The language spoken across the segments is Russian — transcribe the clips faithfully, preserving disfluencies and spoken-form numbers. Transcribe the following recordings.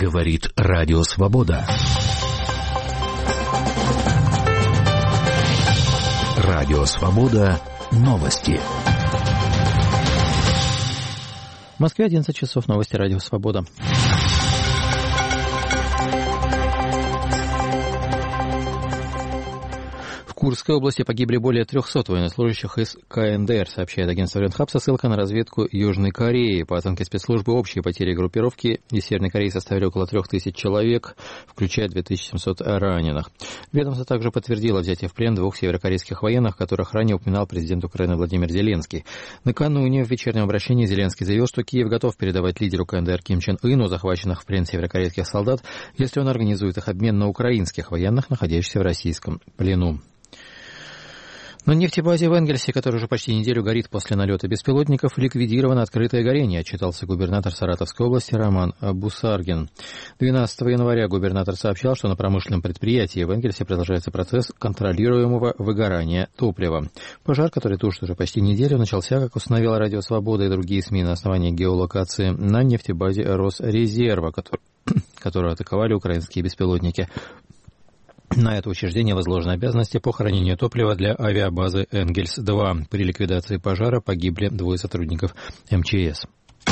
Говорит Радио Свобода. Радио Свобода. Новости. В Москве одиннадцать часов. Новости Радио Свобода. В Курской области погибли более трехсот военнослужащих из ка эн дэ эр, сообщает агентство Ренхап со ссылкой на разведку Южной Кореи. По оценке спецслужбы, общие потери группировки из Северной Кореи составили около трех тысяч человек, включая две тысячи семьсот раненых. Ведомство также подтвердило взятие в плен двух северокорейских военных, которых ранее упоминал президент Украины Владимир Зеленский. Накануне в вечернем обращении Зеленский заявил, что Киев готов передавать лидеру ка эн дэ эр Ким Чен Ыну захваченных в плен северокорейских солдат, если он организует их обмен на украинских военных, находящихся в российском плену. На нефтебазе в Энгельсе, которая уже почти неделю горит после налета беспилотников, ликвидировано открытое горение, отчитался губернатор Саратовской области Роман Бусаргин. двенадцатого января губернатор сообщал, что на промышленном предприятии в Энгельсе продолжается процесс контролируемого выгорания топлива. Пожар, который тушит уже почти неделю, начался, как установила Радио Свобода и другие СМИ, на основании геолокации на нефтебазе Росрезерва, которую атаковали украинские беспилотники. На это учреждение возложены обязанности по хранению топлива для авиабазы Энгельс-два. При ликвидации пожара погибли двое сотрудников эм че эс.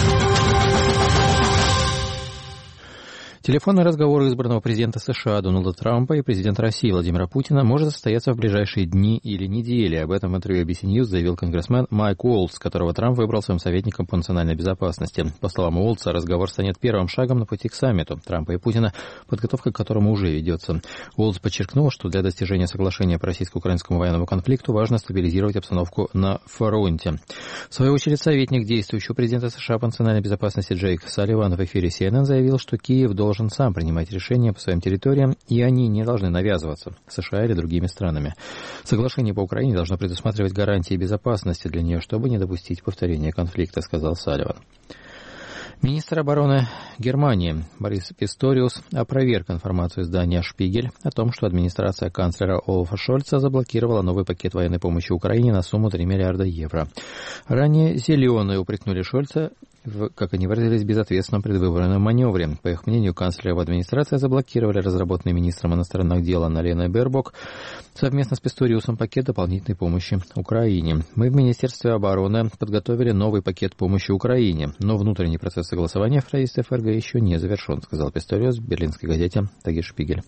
Телефонный разговор избранного президента США Дональда Трампа и президента России Владимира Путина может состояться в ближайшие дни или недели. Об этом в интервью эй би си News заявил конгрессмен Майк Уолтс, которого Трамп выбрал своим советником по национальной безопасности. По словам Уолтса, разговор станет первым шагом на пути к саммиту Трампа и Путина, подготовка к которому уже ведется. Уолтс подчеркнул, что для достижения соглашения по российско-украинскому военному конфликту важно стабилизировать обстановку на фронте. В свою очередь, советник действующего президента США по национальной безопасности Джейк Салливан в эфире си эн эн заявил, что Киев должен должен сам принимать решения по своим территориям, и они не должны навязываться США или другими странами. Соглашение по Украине должно предусматривать гарантии безопасности для нее, чтобы не допустить повторения конфликта, сказал Салливан. Министр обороны Германии Борис Писториус опроверг информацию издания «Шпигель» о том, что администрация канцлера Олафа Шольца заблокировала новый пакет военной помощи Украине на сумму три миллиарда евро. Ранее «Зеленые» упрекнули Шольца в, как они выразились, безответственном предвыборном маневре. По их мнению, канцлера в администрации заблокировали разработанный министром иностранных дел Анналеной Бербок совместно с Писториусом пакет дополнительной помощи Украине. Мы в Министерстве обороны подготовили новый пакет помощи Украине, но внутренний процесс согласования в правительстве эф эр гэ еще не завершен, сказал Писториус в берлинской газете «Тагес Шпигель».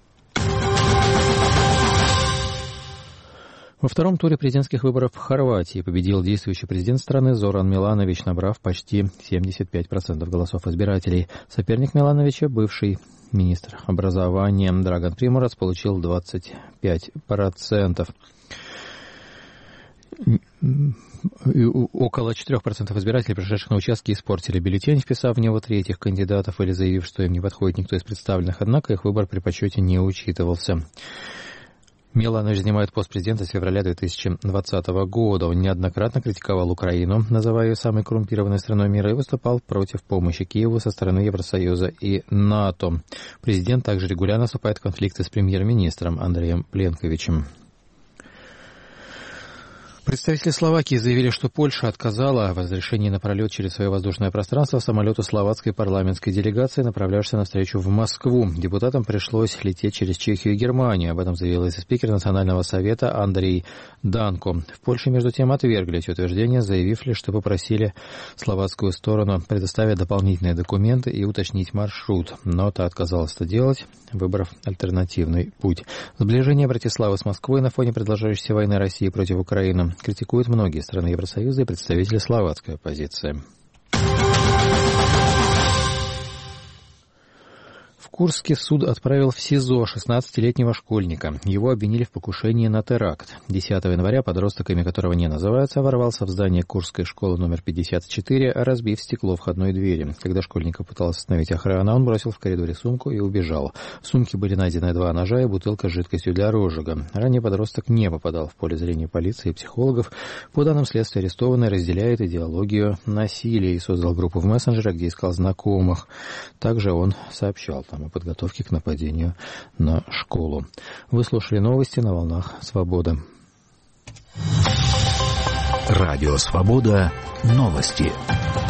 Во втором туре президентских выборов в Хорватии победил действующий президент страны Зоран Миланович, набрав почти семьдесят пять процентов голосов избирателей. Соперник Милановича, бывший министр образования Драган Приморец, получил двадцать пять процентов. Около четыре процента избирателей, пришедших на участки, испортили бюллетень, вписав в него третьих кандидатов или заявив, что им не подходит никто из представленных, однако их выбор при подсчете не учитывался. Миланович занимает пост президента с февраля две тысячи двадцатого года. Он неоднократно критиковал Украину, называя ее самой коррумпированной страной мира, и выступал против помощи Киеву со стороны Евросоюза и НАТО. Президент также регулярно вступает в конфликты с премьер-министром Андреем Пленковичем. Представители Словакии заявили, что Польша отказала в разрешении на пролет через свое воздушное пространство самолету словацкой парламентской делегации, направлявшейся на встречу в Москву. Депутатам пришлось лететь через Чехию и Германию. Об этом заявил вице-спикер Национального совета Андрей Данко. В Польше, между тем, отвергли эти утверждения, заявив лишь, что попросили словацкую сторону предоставить дополнительные документы и уточнить маршрут. Но та отказалась это делать, выбрав альтернативный путь. Сближение Братиславы с Москвой на фоне продолжающейся войны России против Украины критикуют многие страны Евросоюза и представители словацкой оппозиции. В Курске суд отправил в СИЗО шестнадцатилетнего школьника. Его обвинили в покушении на теракт. десятого января подросток, имя которого не называется, ворвался в здание Курской школы номер пятьдесят четыре, разбив стекло входной двери. Когда школьника пыталась остановить охрана, он бросил в коридоре сумку и убежал. В сумке были найдены два ножа и бутылка с жидкостью для розжига. Ранее подросток не попадал в поле зрения полиции и психологов. По данным следствия, арестованный разделяет идеологию насилия и создал группу в мессенджере, где искал знакомых. Также он сообщал там о подготовке к нападению на школу. Вы слушали новости на волнах «Свобода». Радио «Свобода». Новости.